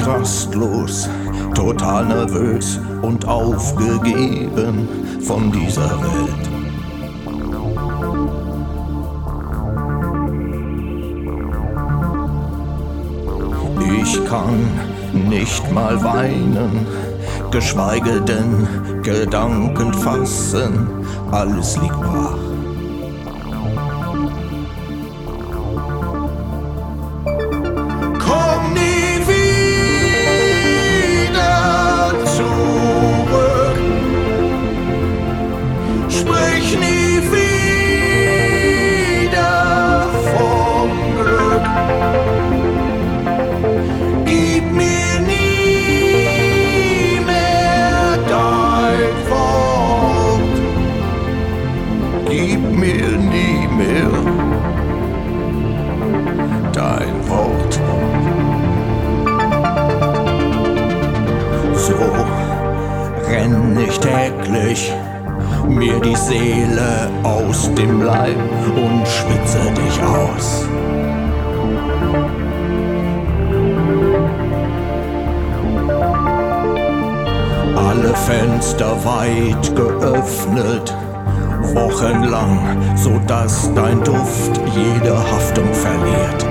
rastlos, total nervös und aufgegeben von dieser Welt. Ich kann nicht mal weinen, geschweige denn Gedanken fassen, alles liegt brach. Komm nie wieder zurück, sprich nie wieder vom Glück. Gib mir nie mehr dein Wort. Gib mir nie mehr dein Wort. So renn ich täglich mir die Seele aus dem Leib und schwitze dich aus. Alle Fenster weit geöffnet, wochenlang, so dass dein Duft jede Haftung verliert.